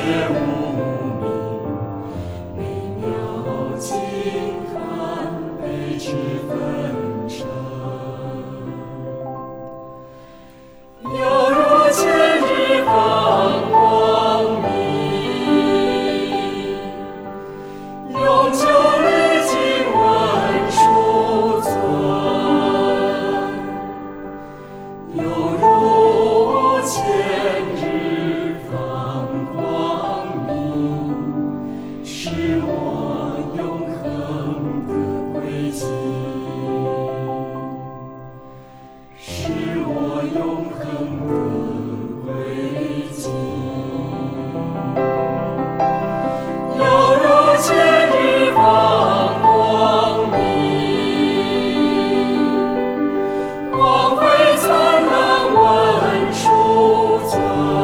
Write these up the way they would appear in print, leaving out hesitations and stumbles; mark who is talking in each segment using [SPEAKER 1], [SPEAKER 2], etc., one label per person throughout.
[SPEAKER 1] 无名，每秒惊叹悲之纷呈。犹如前日放光明，永久历经文殊尊。犹如前日放光明，是我永恒的轨迹，是我永恒的轨迹。犹如前日放光明，光辉灿烂文殊尊，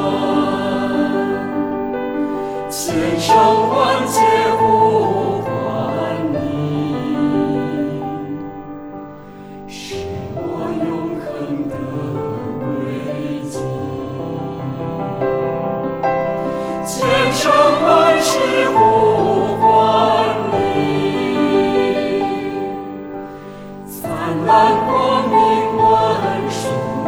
[SPEAKER 1] 千声万劫呼唤你，是我永恒的轨迹。千声万世呼唤你，灿烂光明文殊